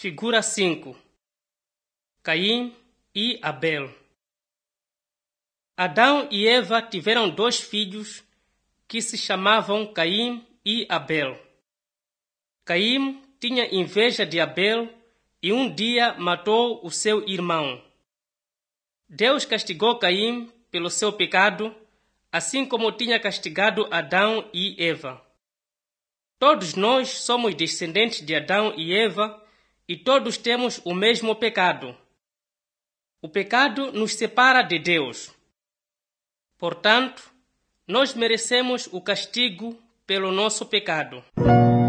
Figura 5. Caim e Abel. Adão e Eva tiveram 2 filhos que se chamavam Caim e Abel. Caim tinha inveja de Abel e um dia matou o seu irmão. Deus castigou Caim pelo seu pecado, assim como tinha castigado Adão e Eva. Todos nós somos descendentes de Adão e Eva e todos temos o mesmo pecado. O pecado nos separa de Deus. Portanto, nós merecemos o castigo pelo nosso pecado.